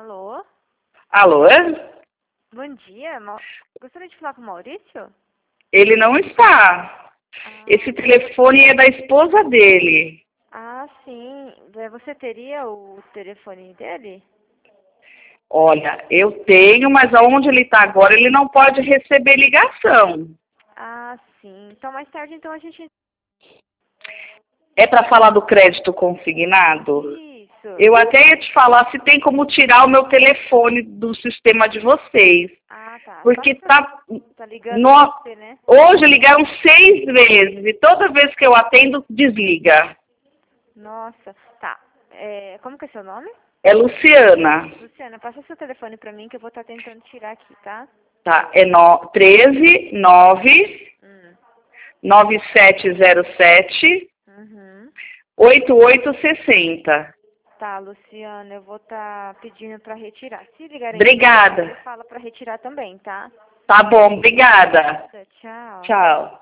Alô? Alô? Bom dia. Gostaria de falar com o Maurício? Ele não está. Esse telefone é da esposa dele. Sim. Você teria o telefone dele? Olha, eu tenho, mas aonde ele está agora, ele não pode receber ligação. Sim. Então, mais tarde, então, a gente... É para falar do crédito consignado? Isso. Eu até ia te falar se tem como tirar o meu telefone do sistema de vocês. Tá. Porque Tá ligando você, né? Hoje ligaram 6 vezes e toda vez que eu atendo, desliga. Nossa. Tá. Como que é seu nome? É Luciana. Luciana, passa seu telefone pra mim que eu vou estar tentando tirar aqui, tá? Tá, é 13 9 9707 Uhum. 8860. Tá, Luciana, eu vou estar pedindo pra retirar. Se ligarem de novo, Obrigada. você fala pra retirar também, tá? Tá bom, obrigada. Tchau. Tchau.